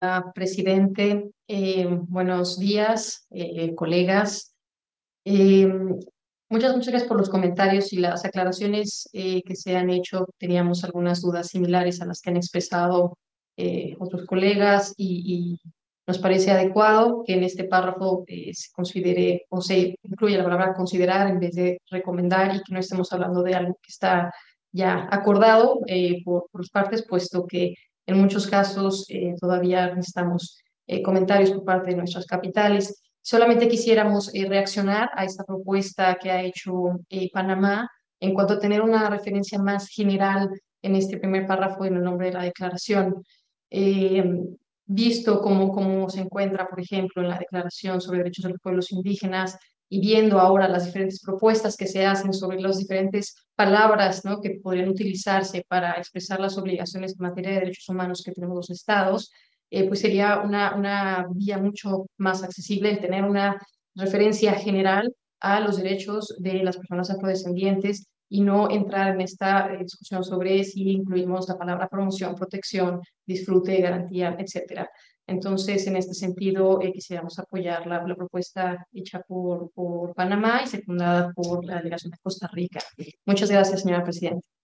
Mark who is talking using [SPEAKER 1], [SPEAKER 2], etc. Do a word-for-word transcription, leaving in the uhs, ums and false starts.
[SPEAKER 1] Ah, presidente, eh, buenos días, eh, colegas. Eh, muchas, muchas gracias por los comentarios y las aclaraciones eh, que se han hecho. Teníamos algunas dudas similares a las que han expresado eh, otros colegas y, y nos parece adecuado que en este párrafo eh, se considere o se incluya la palabra considerar en vez de recomendar, y que no estemos hablando de algo que está ya acordado eh, por, por partes, puesto que en muchos casos eh, todavía necesitamos eh, comentarios por parte de nuestras capitales. Solamente quisiéramos eh, reaccionar a esta propuesta que ha hecho eh, Panamá en cuanto a tener una referencia más general en este primer párrafo en el nombre de la declaración. Eh, Visto cómo, cómo se encuentra, por ejemplo, en la Declaración sobre Derechos de los Pueblos Indígenas, y viendo ahora las diferentes propuestas que se hacen sobre las diferentes palabras, ¿no?, que podrían utilizarse para expresar las obligaciones en materia de derechos humanos que tenemos los estados, eh, pues sería una, una vía mucho más accesible el tener una referencia general a los derechos de las personas afrodescendientes y no entrar en esta eh, discusión sobre si incluimos la palabra promoción, protección, disfrute, garantía, etcétera. Entonces, en este sentido, eh, quisiéramos apoyar la, la propuesta hecha por, por Panamá y secundada por la delegación de Costa Rica. Muchas gracias, señora presidenta.